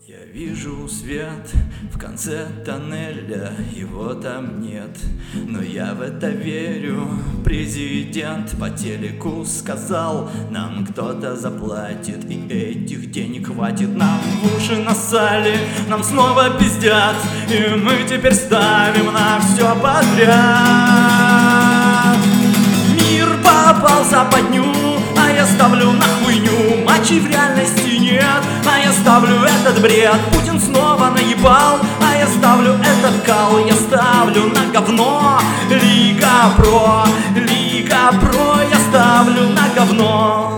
Я вижу свет в конце тоннеля, его там нет, но я в это верю. Президент по телеку сказал, нам кто-то заплатит, и этих денег хватит. Нам в уши насали, нам снова пиздят, и мы теперь ставим на все подряд. Мир попал в западню, а я ставлю на хуйню. Мочи в реальности нет, а я ставлю этот бред. Путин снова наебал, а я ставлю этот кал. Я ставлю на говно. Лига Про, я ставлю на говно.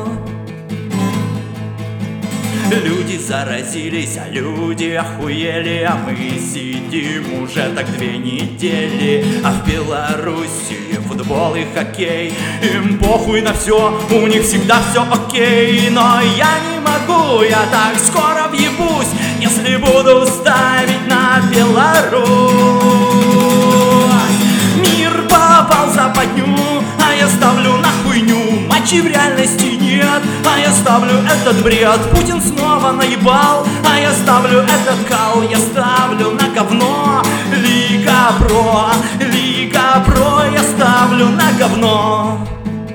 Люди заразились, а люди охуели, а мы сидим уже так 2 недели. А в Беларуси футбол и хоккей, им похуй на все, у них всегда все окей. Но я не могу, я так скоро въебусь, если буду ставить на Беларусь. Мир попал в западню, а я ставлю на хуйню. Мочи в реальности нет, а я ставлю этот бред. Путин снова наебал, а я ставлю этот кал. Я ставлю на говно. Лига Про, я ставлю на говно.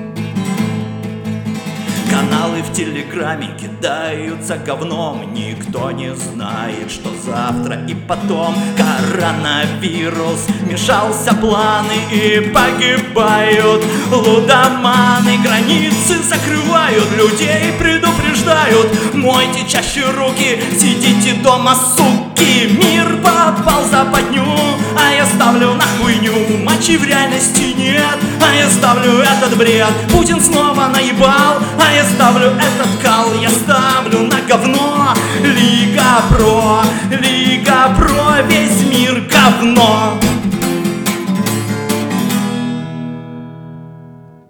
Каналы в Телеграме кидаются говном. Никто не знает, что завтра и потом. Коронавирус, мешался планы, и погибают лудоманы. Границы закрывают, людей предупреждают. Мойте чаще руки, сидите дома, суки. Мир попал в западню, а я ставлю на хуйню. Мочи в реальности нет, а я ставлю этот бред. Путин снова наебал, а я ставлю этот кал. Я ставлю на говно. Лига Про, весь мир говно.